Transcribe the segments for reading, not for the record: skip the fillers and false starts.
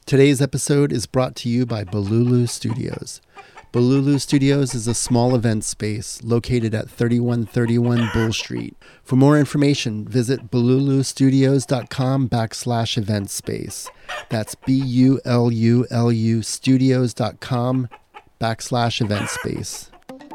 Today's episode is brought to you by Bululu Studios. Bululu Studios is a small event space located at 3131 Bull Street. For more information, visit bululustudios.com/event space. That's BULULU studios.com/event space.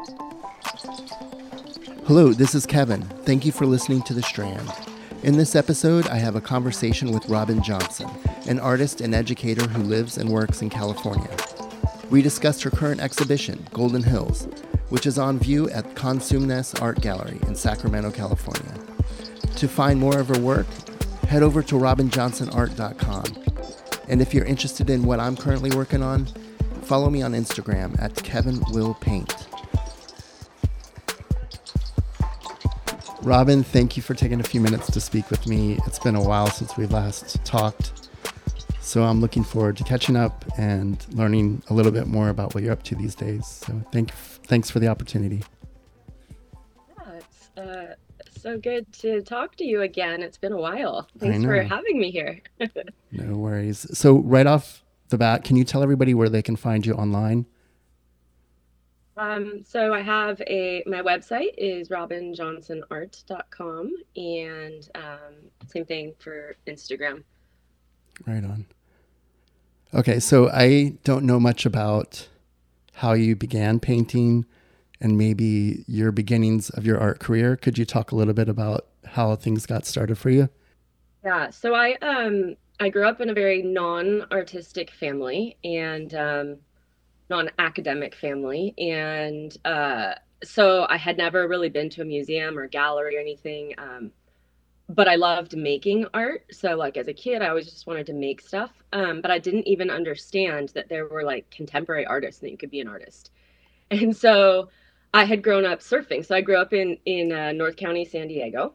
Hello, this is Kevin. Thank you for listening to The Strand. In this episode, I have a conversation with Robin Johnson, an artist and educator who lives and works in California. We discussed her current exhibition, Golden Hills, which is on view at Consumnes Art Gallery in Sacramento, California. To find more of her work, head over to robinjohnsonart.com. And if you're interested in what I'm currently working on, follow me on Instagram at KevinWillPaint. Robin, thank you for taking a few minutes to speak with me. It's been a while since we last talked, so I'm looking forward to catching up and learning a little bit more about what you're up to these days. So thanks for the opportunity. Yeah, it's so good to talk to you again. It's been a while. Thanks for having me here. No worries. So right off the bat, can you tell everybody where they can find you online? So I have my website is robinjohnsonart.com, and same thing for Instagram. Right on. Okay, so I don't know much about how you began painting and maybe your beginnings of your art career. Could you talk a little bit about how things got started for you? Yeah, so I grew up in a very non-artistic family and non-academic family, and so I had never really been to a museum or gallery or anything, but I loved making art. So like as a kid, I always just wanted to make stuff, but I didn't even understand that there were like contemporary artists and that you could be an artist. And so I had grown up surfing. So I grew up in North County, San Diego,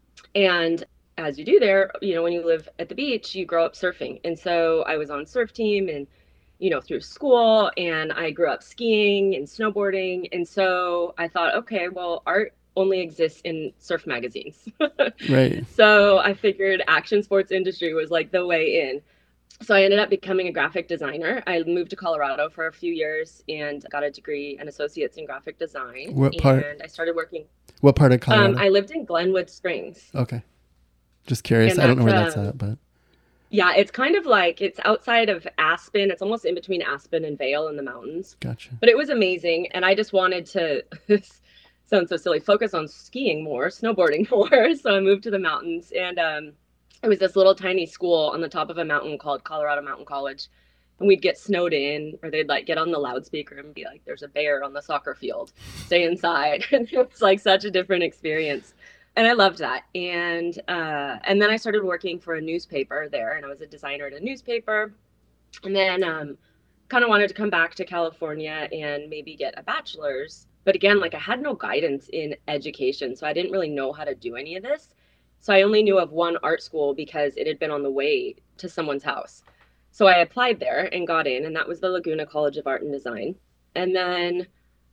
and as you do there, when you live at the beach, you grow up surfing. And so I was on surf team and through school, and I grew up skiing and snowboarding. And so I thought, okay, well, art only exists in surf magazines. Right. So I figured action sports industry was like the way in. So I ended up becoming a graphic designer. I moved to Colorado for a few years and got a degree, an associate's in graphic design. What part? And I started working. What part of Colorado? I lived in Glenwood Springs. Okay. Just curious. I don't know where that's at, but. Yeah, it's kind of like, it's outside of Aspen. It's almost in between Aspen and Vail in the mountains. Gotcha. But it was amazing. And I just wanted to, sounds so silly, focus on skiing more, snowboarding more. So I moved to the mountains, and it was this little tiny school on the top of a mountain called Colorado Mountain College. And we'd get snowed in, or they'd like get on the loudspeaker and be like, there's a bear on the soccer field, stay inside. And it was like such a different experience. And I loved that. And then I started working for a newspaper there, and I was a designer at a newspaper. And then kind of wanted to come back to California and maybe get a bachelor's. But again, like I had no guidance in education, so I didn't really know how to do any of this. So I only knew of one art school because it had been on the way to someone's house. So I applied there and got in, and that was the Laguna College of Art and Design. And then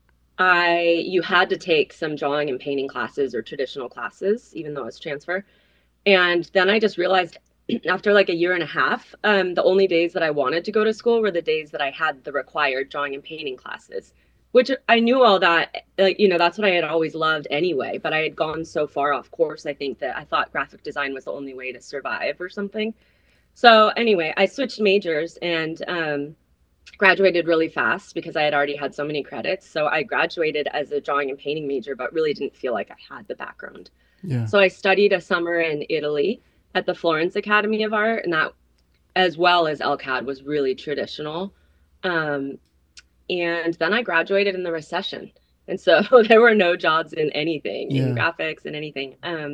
you had to take some drawing and painting classes or traditional classes, even though it's transfer. And then I just realized after like a year and a half, the only days that I wanted to go to school were the days that I had the required drawing and painting classes, which I knew all that, that's what I had always loved anyway. But I had gone so far off course, I think, that I thought graphic design was the only way to survive or something. So anyway, I switched majors and graduated really fast because I had already had so many credits. So I graduated as a drawing and painting major, but really didn't feel like I had the background. Yeah. So I studied a summer in Italy at the Florence Academy of Art, and that, as well as LCAD, was really traditional. And then I graduated in the recession. And so there were no jobs in anything, in graphics and anything.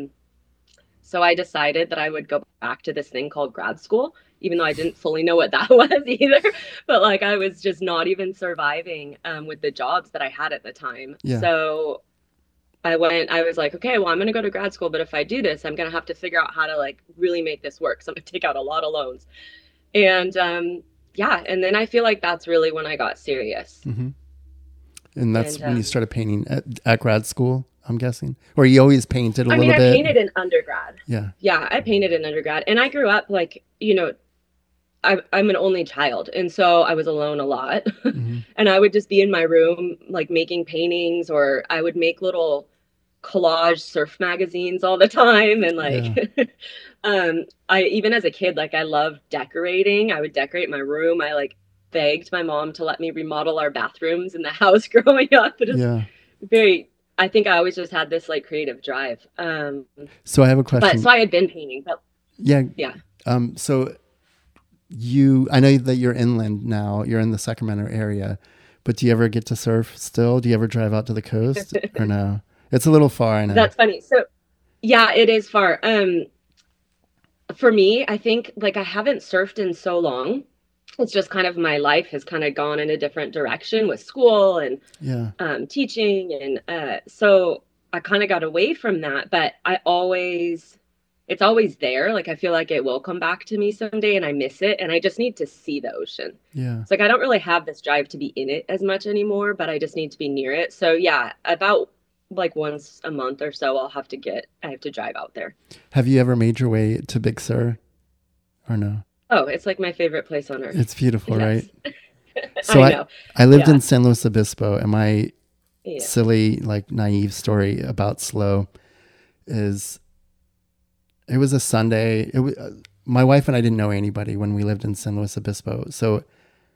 So I decided that I would go back to this thing called grad school, even though I didn't fully know what that was either. But like I was just not even surviving with the jobs that I had at the time. Yeah. So I was like, okay, well, I'm going to go to grad school. But if I do this, I'm going to have to figure out how to like really make this work. So I'm going to take out a lot of loans. And and then I feel like that's really when I got serious. Mm-hmm. And that's when you started painting at grad school, I'm guessing? Or you always painted a little bit? I painted in undergrad. Yeah. Yeah, I painted in undergrad. And I grew up like, I'm an only child, and so I was alone a lot. Hmm. And I would just be in my room, like making paintings, or I would make little collage surf magazines all the time. And like, Yeah. I, even as a kid, like I loved decorating. I would decorate my room. I like begged my mom to let me remodel our bathrooms in the house growing up. It is Yeah. very, I think I always just had this like creative drive. So I have a But question. so I had been painting, but Yeah. yeah. So I know that you're inland now, you're in the Sacramento area, but do you ever get to surf still? Do you ever drive out to the coast or no? It's a little far, I know. That's funny. So yeah, it is far. For me, I think like I haven't surfed in so long. It's just kind of my life has kind of gone in a different direction with school and Yeah. teaching. And so I kind of got away from that, but it's always there. Like I feel like it will come back to me someday and I miss it. And I just need to see the ocean. Yeah. It's like I don't really have this drive to be in it as much anymore, but I just need to be near it. So yeah, about like once a month or so, I have to drive out there. Have you ever made your way to Big Sur or no? Oh, it's like my favorite place on earth. It's beautiful, Yes. right? So I know. I lived Yeah. in San Luis Obispo, and my Yeah. silly, like naive story about SLO is it was a Sunday. My wife and I didn't know anybody when we lived in San Luis Obispo. So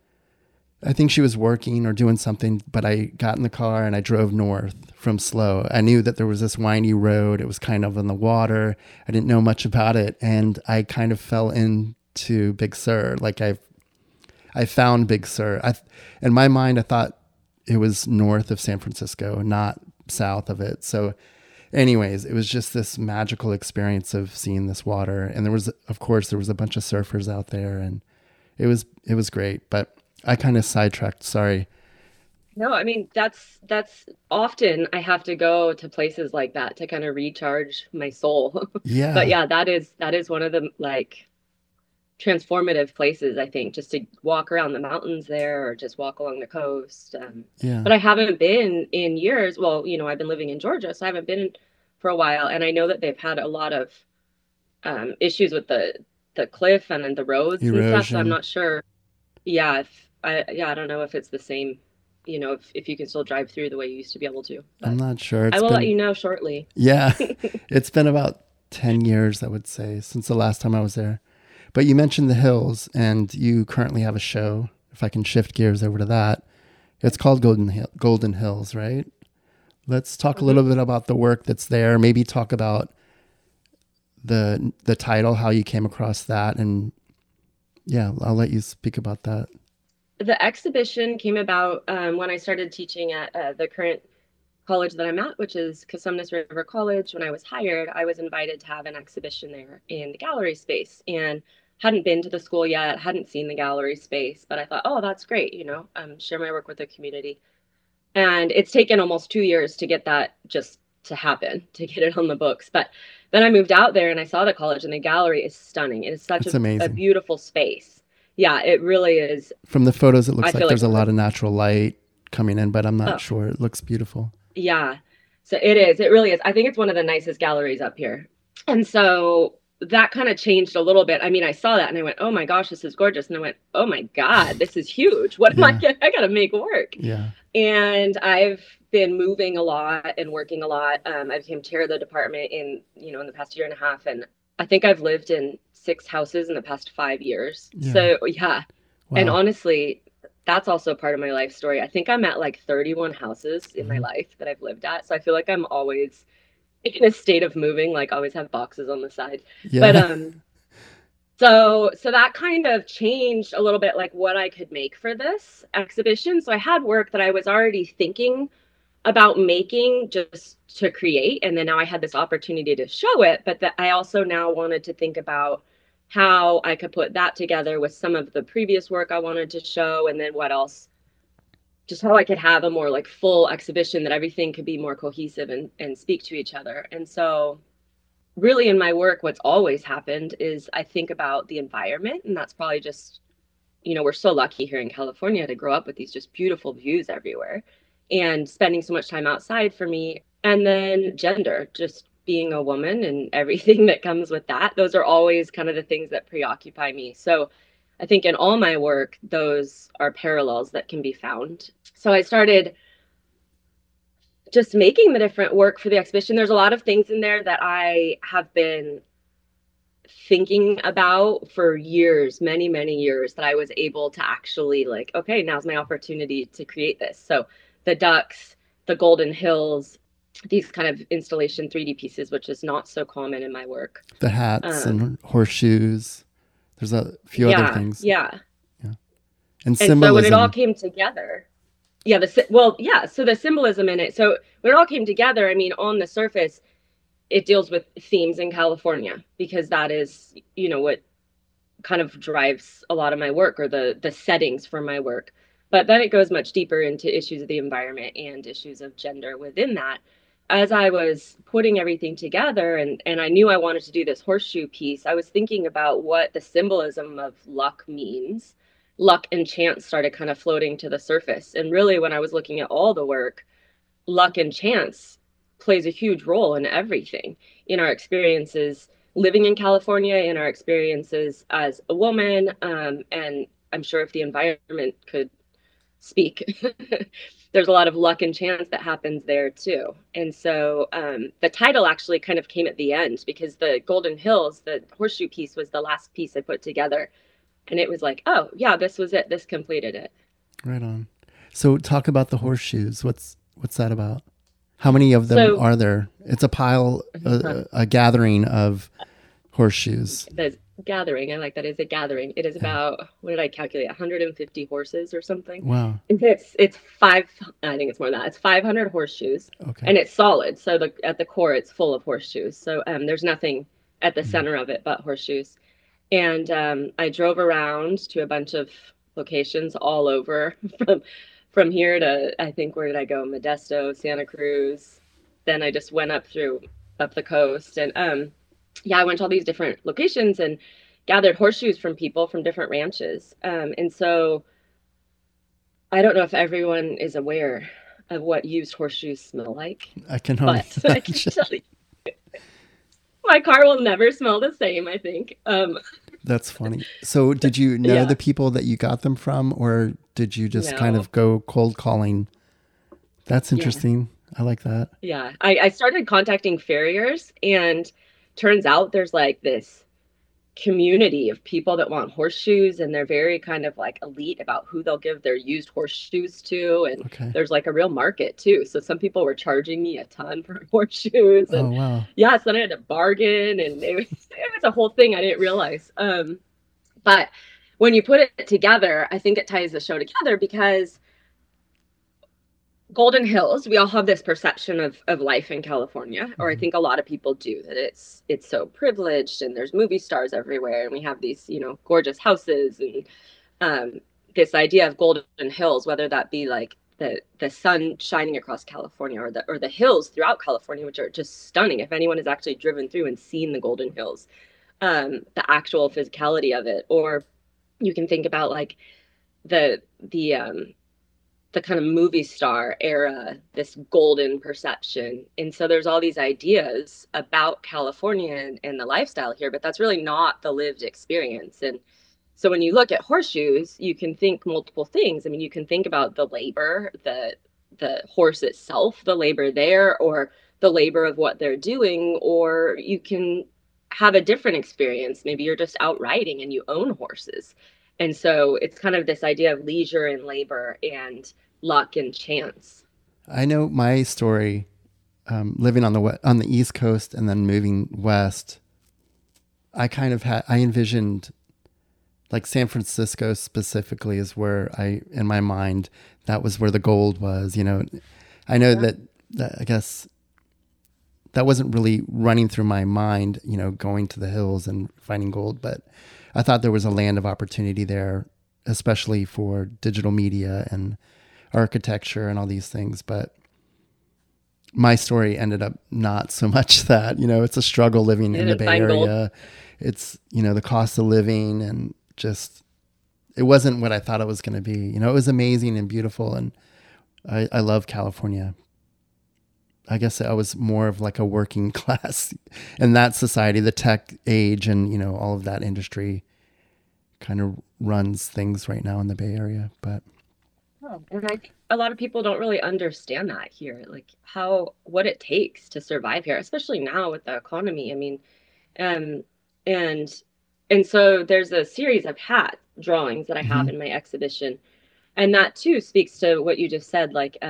I think she was working or doing something, but I got in the car and I drove north from SLO. I knew that there was this windy road. It was kind of on the water. I didn't know much about it. And I kind of fell into Big Sur. Like I found Big Sur. In my mind, I thought it was north of San Francisco, not south of it. So anyways, it was just this magical experience of seeing this water. And there was a bunch of surfers out there, and it was great. But I kind of sidetracked. Sorry. No, I mean that's often I have to go to places like that to kind of recharge my soul. But Yeah. yeah, that is one of the like transformative places I think, just to walk around the mountains there or just walk along the coast. Yeah. But I haven't been in years. Well, I've been living in Georgia, so I haven't been for a while, and I know that they've had a lot of issues with the cliff and then the roads and stuff. So I'm Erosion. not sure. Yeah, if I don't know if it's the same. If you can still drive through the way you used to be able to. I'm But not sure. I It's will let been, you know shortly. yeah, it's been about 10 years, I would say, since the last time I was there. But you mentioned the hills, and you currently have a show. If I can shift gears over to that, it's called Golden Hills, right? Let's talk a Hmm. little bit about the work that's there. Maybe talk about the title, how you came across that, and yeah, I'll let you speak about that. The exhibition came about when I started teaching at the current college that I'm at, which is Cosumnes River College. When I was hired, I was invited to have an exhibition there in the gallery space, and hadn't been to the school yet, hadn't seen the gallery space, but I thought, oh, that's great, share my work with the community. And it's taken almost 2 years to get that just to happen, to get it on the books. But then I moved out there and I saw the college, and the gallery is stunning. It is such It's a amazing. beautiful space. Yeah, it really is. From the photos, it I looks like feel like there's a lot of natural light coming in, but I'm not oh, sure. It looks beautiful. yeah. So it is. It really is. I think it's one of the nicest galleries up here. And so that kind of changed a little bit. I mean, I saw that and I went, oh my gosh, this is gorgeous. And I went, oh my God, this is huge. What am I Yeah. I gotta make work. Yeah. And I've been moving a lot and working a lot. I became chair of the department in the past year and a half. And I think I've lived in 6 houses in the past 5 years. Yeah. So yeah. And Wow. honestly, that's also part of my life story. I think I'm at like 31 houses in my Hmm. life that I've lived at. So I feel like I'm always in a state of moving, like always have boxes on the side. But Yeah. so that kind of changed a little bit like what I could make for this exhibition. So I had work that I was already thinking about making just to create, and then now I had this opportunity to show it, but that I also now wanted to think about how I could put that together with some of the previous work I wanted to show, and then what else, just how I could have a more like full exhibition that everything could be more cohesive and speak to each other. And so really in my work, what's always happened is I think about the environment, and that's probably just, we're so lucky here in California to grow up with these just beautiful views everywhere and spending so much time outside for me. And then gender, just being a woman and everything that comes with that. Those are always kind of the things that preoccupy me. So I think in all my work, those are parallels that can be found. So I started just making the different work for the exhibition. There's a lot of things in there that I have been thinking about for years, many, many years, that I was able to actually like, okay, now's my opportunity to create this. So the ducks, the golden hills, these kind of installation 3D pieces, which is not so common in my work. The hats and horseshoes. There's a few other things. Yeah. And symbolism. So when it all came together, so the symbolism in it. So when it all came together, I mean, on the surface, it deals with themes in California, because that is, what kind of drives a lot of my work, or the settings for my work. But then it goes much deeper into issues of the environment and issues of gender within that. As I was putting everything together, and I knew I wanted to do this horseshoe piece, I was thinking about what the symbolism of luck means. Luck and chance started kind of floating to the surface. And really, when I was looking at all the work, luck and chance plays a huge role in everything, in our experiences living in California, in our experiences as a woman. And I'm sure if the environment could speak, there's a lot of luck and chance that happens there too. And so the title actually kind of came at the end, because the Golden Hills, the horseshoe piece, was the last piece I put together. And it was like, oh yeah, this was it. This completed it. Right on. So talk about the horseshoes. What's that about? How many of them are there? It's a pile, a gathering of horseshoes. The gathering, I like that. It's a gathering. It is about, what did I calculate? 150 horses or something. Wow. It's five. I think it's more than that. It's 500 horseshoes. Okay. And it's solid. So at the core, it's full of horseshoes. So there's nothing at the center of it but horseshoes. And I drove around to a bunch of locations all over, from here to, I think, where did I go? Modesto, Santa Cruz. Then I just went up the coast. And I went to all these different locations and gathered horseshoes from people from different ranches. And so I don't know if everyone is aware of what used horseshoes smell like. I can only but I can tell you, my car will never smell the same, I think. That's funny. So did you know the people that you got them from, or did you just kind of go cold calling? That's interesting. I like that. Yeah. I started contacting farriers, and turns out there's like this community of people that want horseshoes, and they're very kind of like elite about who they'll give their used horseshoes to. And there's like a real market too. So some people were charging me a ton for horseshoes. And wow. So then I had to bargain, and it was a whole thing I didn't realize. But when you put it together, I think it ties the show together, because Golden Hills, we all have this perception of life in California, or I think a lot of people do, that it's so privileged, and there's movie stars everywhere, and we have these, gorgeous houses, and this idea of Golden Hills, whether that be like the sun shining across California, or the hills throughout California, which are just stunning. If anyone has actually driven through and seen the Golden Hills, the actual physicality of it, or you can think about like the kind of movie star era, this golden perception. And so there's all these ideas about California and the lifestyle here, but that's really not the lived experience. And so when you look at horseshoes, you can think multiple things. I mean, you can think about the labor, the horse itself, the labor there, or the labor of what they're doing, or you can have a different experience. Maybe you're just out riding and you own horses. And so it's kind of this idea of leisure and labor and luck and chance. I know my story, living on the East Coast and then moving west. I envisioned like San Francisco specifically is where in my mind, that was where the gold was. I know that I guess that wasn't really running through my mind, going to the hills and finding gold, but I thought there was a land of opportunity there, especially for digital media and architecture and all these things. But my story ended up not so much that, it's a struggle living in the Bay Area. Gold. It's, the cost of living, and just, it wasn't what I thought it was going to be. It was amazing and beautiful. And I love California. I guess I was more of like a working class in that society, the tech age, and, all of that industry kind of runs things right now in the Bay Area. But Oh. And I think a lot of people don't really understand that here, like what it takes to survive here, especially now with the economy. I mean, um, and so there's a series of hat drawings that I have mhm. in my exhibition, and that too speaks to what you just said, like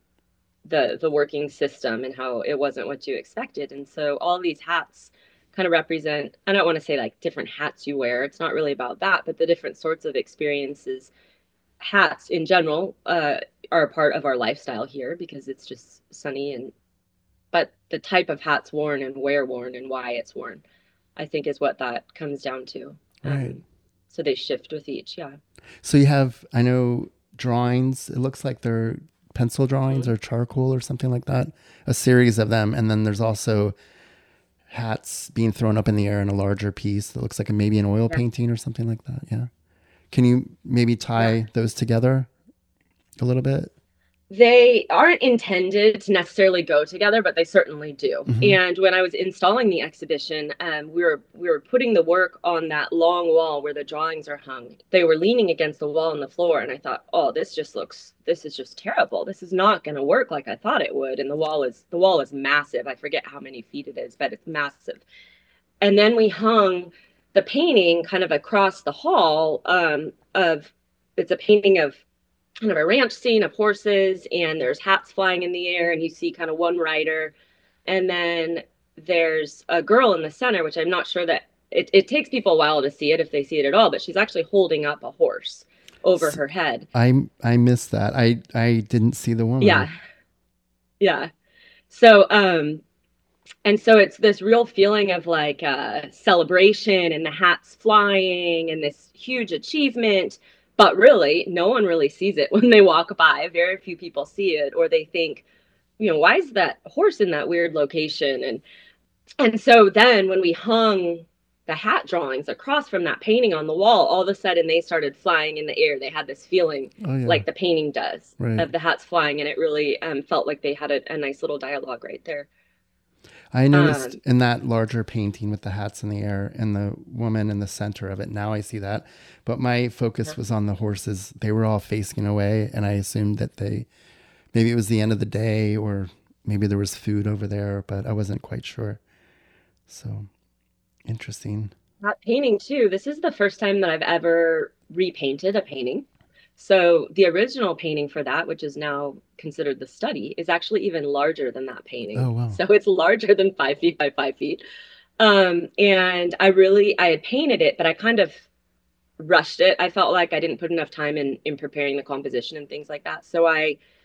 the working system and how it wasn't what you expected. And so all these hats kind of represent, I don't want to say like different hats you wear. It's not really about that, but the different sorts of experiences hats in general are a part of our lifestyle here because it's just sunny, and but the type of hats worn and where worn and why it's worn, I think is what that comes down to. Right. So they shift with each. Yeah. So you have, I know, drawings. It looks like they're pencil drawings Mhm. or charcoal or something like that. A series of them, and then there's also hats being thrown up in the air in a larger piece that looks like maybe an oil Yeah. painting or something like that. Yeah. Can you maybe Yeah. tie those together a little bit? They aren't intended to necessarily go together, but they certainly do. Mm-hmm. And when I was installing the exhibition, we were putting the work on that long wall where the drawings are hung. They were leaning against the wall on the floor, and I thought, oh, this is just terrible. This is not going to work like I thought it would. And the wall is massive. I forget how many feet it is, but it's massive. And then we hung the painting kind of across the hall of it's a painting of kind of a ranch scene of horses, and there's hats flying in the air, and you see kind of one rider, and then there's a girl in the center, which I'm not sure that it takes people a while to see it if they see it at all, but she's actually holding up a horse over S- her head. I missed that. I didn't see the Yeah, woman. yeah. So and so it's this real feeling of like celebration and the hats flying and this huge achievement, but really no one really sees it when they walk by. Very few people see it, or they think, why is that horse in that weird location? And so then when we hung the hat drawings across from that painting on the wall, all of a sudden they started flying in the air. They had this feeling Oh yeah. like the painting does Right. of the hats flying, and it really felt like they had a nice little dialogue right there. I noticed um in that larger painting with the hats in the air and the woman in the center of it. Now I see that. But my focus was on the horses. They were all facing away, and I assumed that maybe it was the end of the day, or maybe there was food over there, but I wasn't quite sure. So interesting. That painting too. This is the first time that I've ever repainted a painting. So the original painting for that, which is now considered the study, is actually even larger than that painting. Oh, wow. So it's larger than 5 feet by 5 feet. And I had painted it, but I kind of rushed it. I felt like I didn't put enough time in preparing the composition and things like that. So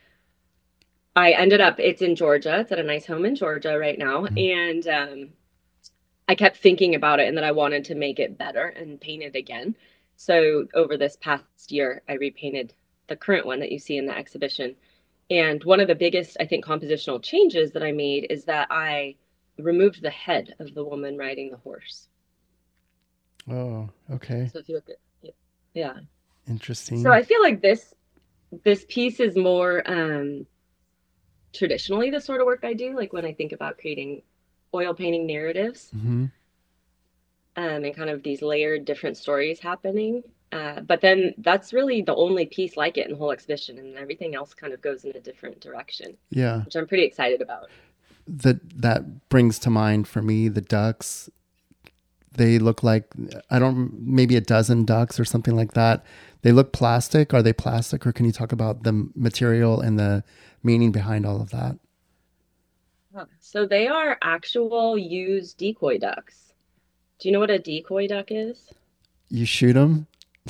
I ended up, it's in Georgia. It's at a nice home in Georgia right now. Mhm. And I kept thinking about it and that I wanted to make it better and paint it again. So over this past year, I repainted the current one that you see in the exhibition. And one of the biggest, I think, compositional changes that I made is that I removed the head of the woman riding the horse. Oh, okay. So if you look at, yeah. So Interesting. I feel like this piece is more traditionally the sort of work I do, like when I think about creating oil painting narratives, Hmm. and kind of these layered different stories happening. But then that's really the only piece like it in the whole exhibition, and everything else kind of goes in a different direction, Yeah. which I'm pretty excited about. That brings to mind for me the ducks. They look like, I don't, maybe a dozen ducks or something like that. They look plastic. Are they plastic, or can you talk about the material and the meaning behind all of that? So they are actual used decoy ducks. Do you know what a decoy duck is? You shoot them?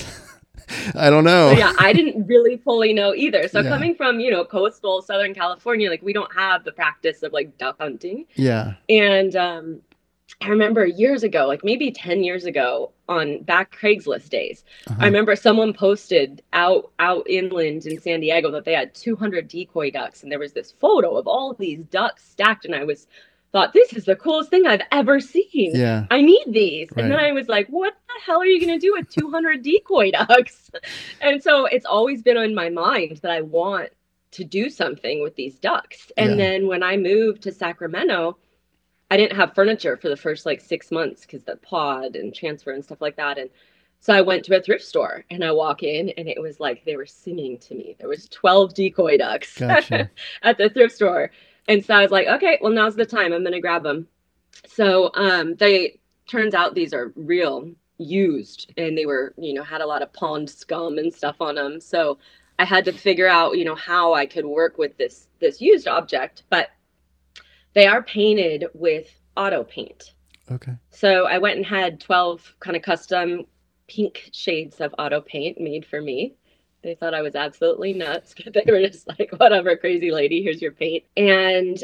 I don't So know. yeah, I didn't really fully know either. So Yeah. coming from, coastal Southern California, like we don't have the practice of like duck hunting. Yeah. And I remember years ago, like maybe 10 years ago on back Craigslist days, I Uh-huh. remember someone posted out inland in San Diego that they had 200 decoy ducks, and there was this photo of all these ducks stacked, and I thought this is the coolest thing I've ever seen. Yeah. I need these. And then Right. I was like, what the hell are you going to do with 200 decoy ducks? And so it's always been in my mind that I want to do something with these ducks. And Yeah. then when I moved to Sacramento, I didn't have furniture for the first like 6 months because the pod and transfer and stuff like that. And So I went to a thrift store and I walk in and it was like they were singing to me. There was 12 decoy ducks Gotcha. at the thrift store. And so I was like, okay, well, now's the time. I'm going to grab them. So they turns out these are real used and they were, had a lot of pond scum and stuff on them. So I had to figure out, how I could work with this used object, but they are painted with auto paint. Okay. So I went and had 12 kind of custom pink shades of auto paint made for me. They thought I was absolutely nuts. They were just like, whatever, crazy lady, here's your paint. And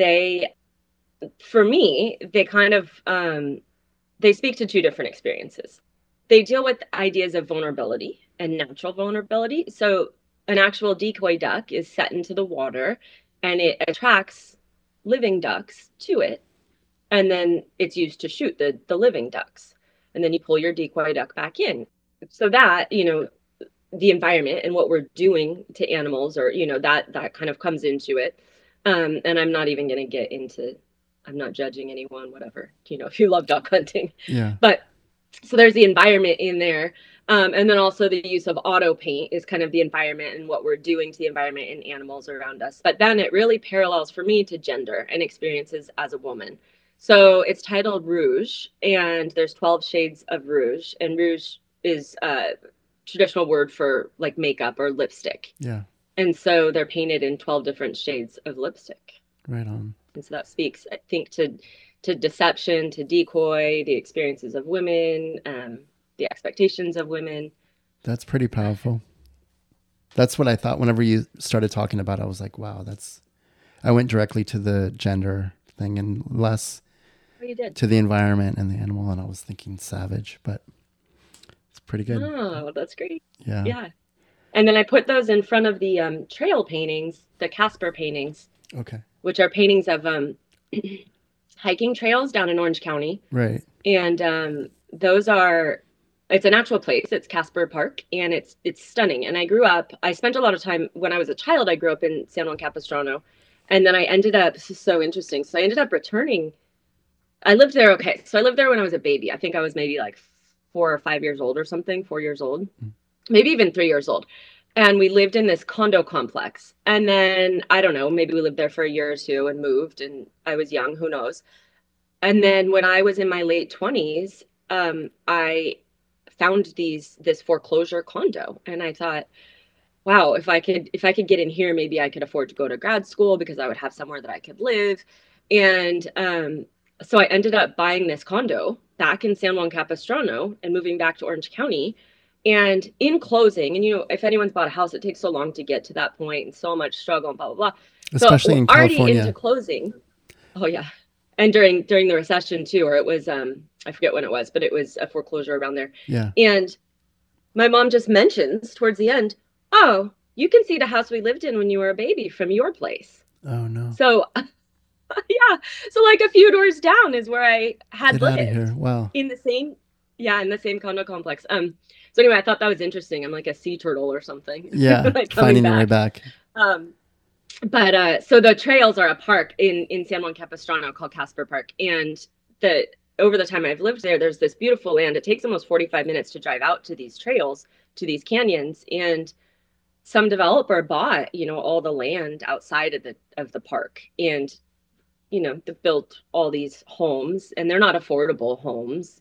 for me, they kind of, they speak to two different experiences. They deal with ideas of vulnerability and natural vulnerability. So an actual decoy duck is set into the water and it attracts living ducks to it. And then it's used to shoot the living ducks. And then you pull your decoy duck back in. So that, the environment and what we're doing to animals or, that kind of comes into it. And I'm not even going to get into, I'm not judging anyone, whatever, if you love duck hunting. Yeah. But so there's the environment in there. And then also the use of auto paint is kind of the environment and what we're doing to the environment and animals around us. But then it really parallels for me to gender and experiences as a woman. So it's titled Rouge, and there's 12 shades of rouge. And rouge is a traditional word for like makeup or lipstick. Yeah. And so they're painted in 12 different shades of lipstick. Right on. And so that speaks, I think, to deception, to decoy, the experiences of women, the expectations of women. That's pretty powerful. That's what I thought whenever you started talking about it. I was like, wow, I went directly to the gender thing and less to the environment and the animal. And I was thinking savage, but it's pretty good. Oh, that's great. Yeah. Yeah. And then I put those in front of the trail paintings, the Casper paintings. Okay. Which are paintings of hiking trails down in Orange County. Right. And it's a natural place. It's Casper Park, and it's stunning. And I spent a lot of time, when I was a child, I grew up in San Juan Capistrano. And then this is so interesting. So I ended up returning. I lived there. Okay. So I lived there when I was a baby. I think I was maybe like 4 or 5 years old or something, 4 years old, maybe even 3 years old. And we lived in this condo complex. And then, I don't know, maybe we lived there for a year or two and moved, and I was young, who knows. And then when I was in my late 20s, I found this foreclosure condo. And I thought, wow, if I could get in here, maybe I could afford to go to grad school because I would have somewhere that I could live. And so I ended up buying this condo back in San Juan Capistrano and moving back to Orange County. And in closing, and if anyone's bought a house, it takes so long to get to that point and so much struggle and blah, blah, blah. Especially in California. Already into closing. Oh, yeah. And during the recession too, or it was, I forget when it was, but it was a foreclosure around there. Yeah. And my mom just mentions towards the end, oh, you can see the house we lived in when you were a baby from your place. Oh, no. So, yeah. So like a few doors down is where I had lived. Get out of here. Wow. In the same condo complex. So anyway, I thought that was interesting. I'm like a sea turtle or something. Yeah, like finding your way back. But so the trails are a park in San Juan Capistrano called Casper Park. And over the time I've lived there, there's this beautiful land. It takes almost 45 minutes to drive out to these trails, to these canyons. And some developer bought, all the land outside of the park. And, they've built all these homes, and they're not affordable homes.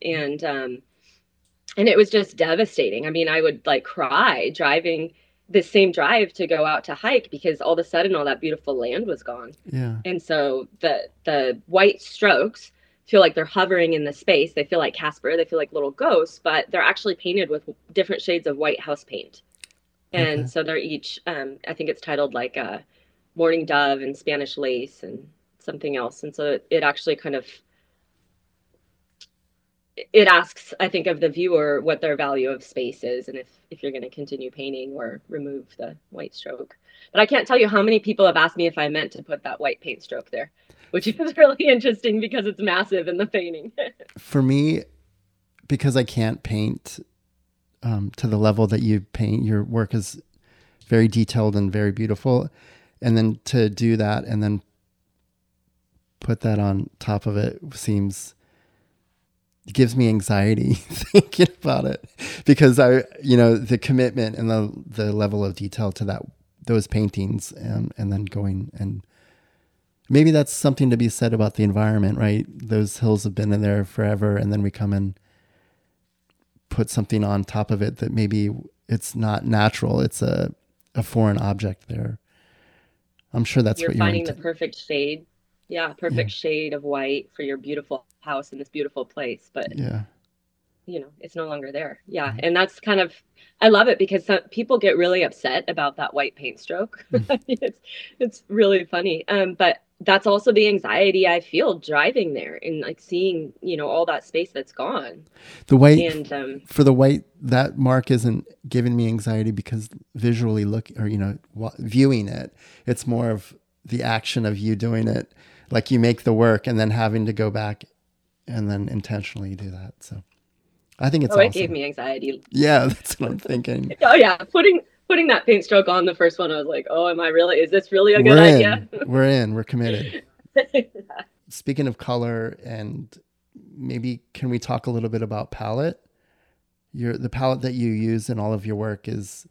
And it was just devastating. I mean, I would like cry driving the same drive to go out to hike because all of a sudden all that beautiful land was gone. Yeah. And so the white strokes feel like they're hovering in the space. They feel like Casper. They feel like little ghosts, but they're actually painted with different shades of white house paint. And so they're each, I think it's titled like Morning Dove and Spanish Lace and something else. And so it actually kind of, it asks, I think, of the viewer what their value of space is and if you're going to continue painting or remove the white stroke. But I can't tell you how many people have asked me if I meant to put that white paint stroke there, which is really interesting because it's massive in the painting. For me, because I can't paint to the level that you paint, your work is very detailed and very beautiful. And then to do that and then put that on top of it gives me anxiety thinking about it because the commitment and the level of detail to those paintings, and then going, and maybe that's something to be said about the environment, right? Those hills have been in there forever, and then we come and put something on top of it that maybe it's not natural. It's a foreign object there. I'm sure that's You're what you're finding into. the perfect shade. Yeah, Yeah. perfect shade of white for your beautiful house in this beautiful place. But Yeah. it's no longer there. Yeah. Right. And that's kind of, I love it because some people get really upset about that white paint stroke. Mm. It's really funny. But that's also the anxiety I feel driving there and like seeing, all that space that's gone. The white, And for the white, that mark isn't giving me anxiety because visually viewing it, it's more of the action of you doing it. Like you make the work and then having to go back and then intentionally do that. So I think it's it gave awesome. me anxiety. Yeah, that's what I'm thinking. Oh yeah. Putting that paint stroke on the first one, I was like, oh, is this really a good idea? We're committed. Speaking of color, and maybe can we talk a little bit about palette? The palette that you use in all of your work it's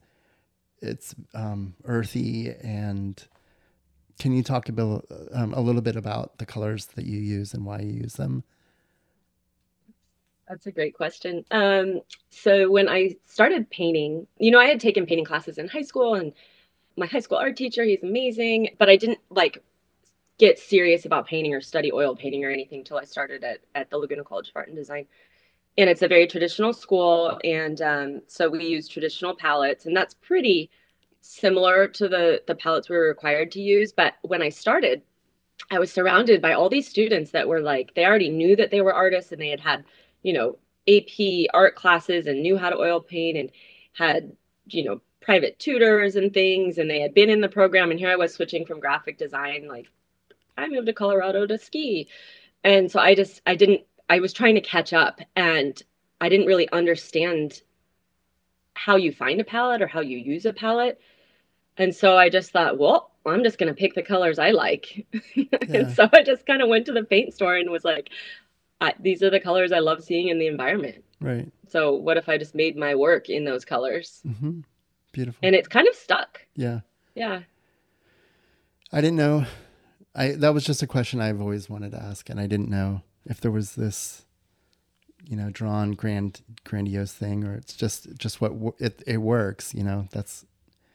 earthy, and can you talk about a little bit about the colors that you use and why you use them? That's a great question. So when I started painting, I had taken painting classes in high school, and my high school art teacher, he's amazing, but I didn't get serious about painting or study oil painting or anything until I started at the Laguna College of Art and Design. And it's a very traditional school, and so we use traditional palettes, and that's pretty similar to the palettes we were required to use. But when I started, I was surrounded by all these students that were like, they already knew that they were artists, and they had AP art classes and knew how to oil paint and had, private tutors and things, and they had been in the program. And here I was switching from graphic design, like I moved to Colorado to ski. And so I was trying to catch up, and I didn't really understand how you find a palette or how you use a palette. And so I just thought, well, I'm just going to pick the colors I like. And so I just kind of went to the paint store and was like, these are the colors I love seeing in the environment. Right. So what if I just made my work in those colors? Mm-hmm. Beautiful. And it's kind of stuck. Yeah. Yeah. I didn't know. That was just a question I've always wanted to ask, and I didn't know if there was this, drawn grandiose thing, or it's just what it works. That's.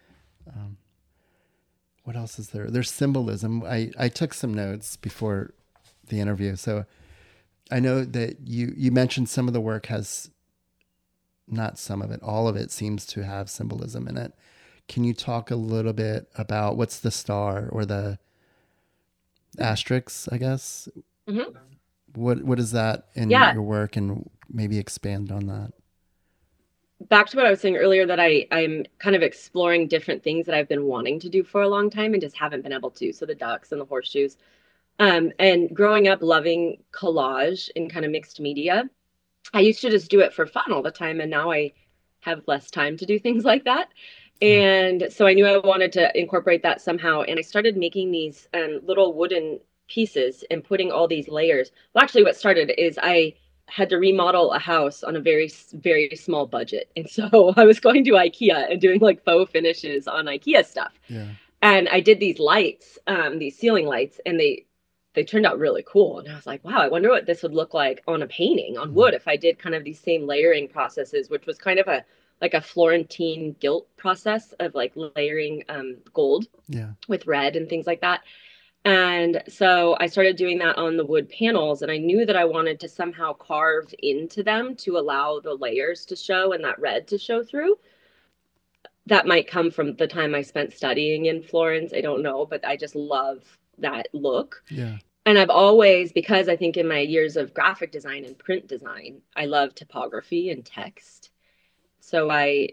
What else is there? There's symbolism. I took some notes before the interview, so I know that you mentioned some of the work has, not some of it, all of it seems to have symbolism in it. Can you talk a little bit about what's the star or the asterisk, I guess? Mm-hmm. What is that in your work, and maybe expand on that? Back to what I was saying earlier, that I'm kind of exploring different things that I've been wanting to do for a long time and just haven't been able to. So the ducks and the horseshoes. And growing up loving collage and kind of mixed media, I used to just do it for fun all the time. And now I have less time to do things like that. And so I knew I wanted to incorporate that somehow. And I started making these little wooden pieces and putting all these layers. Well, actually, what started is I had to remodel a house on a very, very small budget. And so I was going to IKEA and doing like faux finishes on IKEA stuff. Yeah. And I did these lights, these ceiling lights, and they turned out really cool. And I was like, wow, I wonder what this would look like on a painting on wood if I did kind of these same layering processes, which was kind of a Florentine gilt process of like layering gold with red and things like that. And so I started doing that on the wood panels, and I knew that I wanted to somehow carve into them to allow the layers to show and that red to show through. That might come from the time I spent studying in Florence. I don't know, but I just love that look. Yeah. And I've always, because I think in my years of graphic design and print design, I love typography and text. So I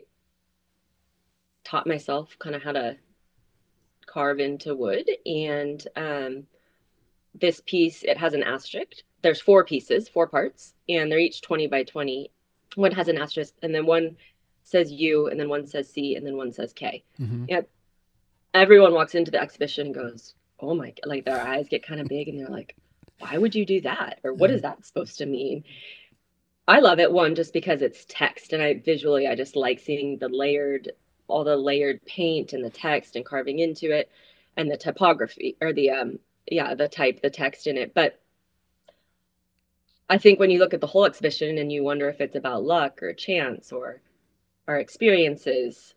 taught myself kind of how to carve into wood. And this piece, it has an asterisk. There's 4 pieces, 4 parts, and they're each 20 by 20. One has an asterisk, and then one says U, and then one says C, and then one says K. Mm-hmm. And everyone walks into the exhibition and goes, oh my, like their eyes get kind of big, and they're like, why would you do that? Or what is that supposed to mean? I love it, one, just because it's text, and I just like seeing all the layered paint and the text and carving into it, and the typography, or the text in it. But I think when you look at the whole exhibition and you wonder if it's about luck or chance or our experiences,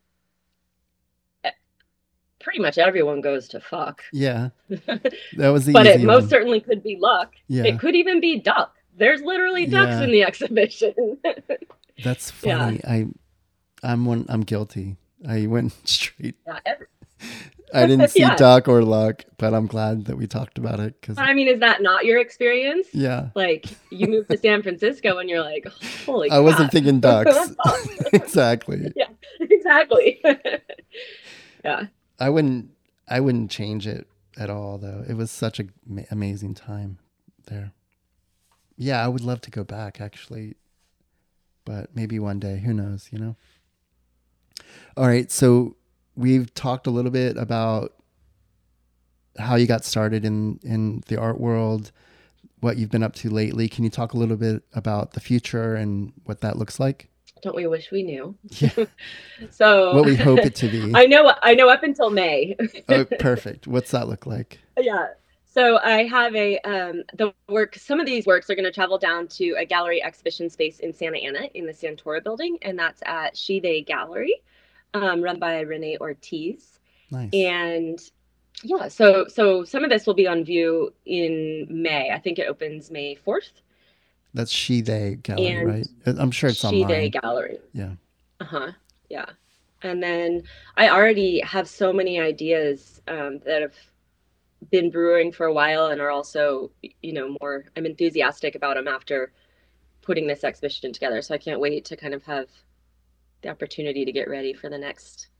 pretty much everyone goes to fuck. Yeah. That was the But easy it most one. certainly could be luck. Yeah. It could even be duck. There's literally ducks in the exhibition. That's funny. Yeah. I'm guilty. I went straight. Yeah, I didn't see Yeah. duck or luck, but I'm glad that we talked about it. I mean, is that not your experience? Yeah. Like, you moved to San Francisco and you're like, holy I wasn't crap. thinking ducks. Awesome. Exactly. Yeah, exactly. Yeah. I wouldn't change it at all, though. It was such an amazing time there. Yeah, I would love to go back, actually. But maybe one day. Who knows, you know? All right, so we've talked a little bit about how you got started in the art world, what you've been up to lately. Can you talk a little bit about the future and what that looks like? Don't we wish we knew? Yeah. So What we hope it to be. I know up until May. Oh, perfect. What's that look like? Yeah. So I have some of these works are going to travel down to a gallery exhibition space in Santa Ana in the Santora building, and that's at She They Gallery, run by Renee Ortiz. Nice. And yeah, so some of this will be on view in May. I think it opens May 4th. That's She They Gallery, And right? I'm sure it's She online. They Gallery. Yeah. Uh-huh. Yeah. And then I already have so many ideas that have been brewing for a while and are also, I'm enthusiastic about them after putting this exhibition together. So I can't wait to kind of have the opportunity to get ready for the next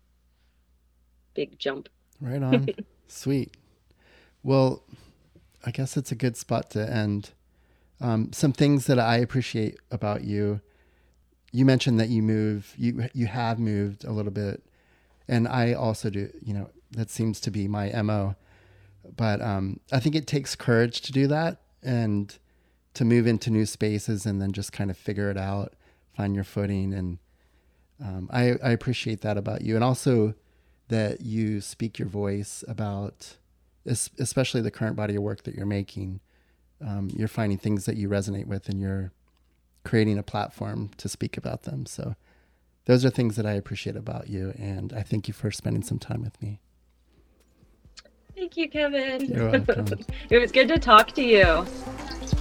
big jump. Right on. Sweet. Well, I guess it's a good spot to end. Some things that I appreciate about you. You mentioned that you have moved a little bit, and I also do. That seems to be my MO. But I think it takes courage to do that and to move into new spaces and then just kind of figure it out, find your footing. And I appreciate that about you, and also that you speak your voice about, especially the current body of work that you're making. You're finding things that you resonate with, and you're creating a platform to speak about them. So those are things that I appreciate about you, and I thank you for spending some time with me. Thank you, Kevin. You're welcome. It was good to talk to you.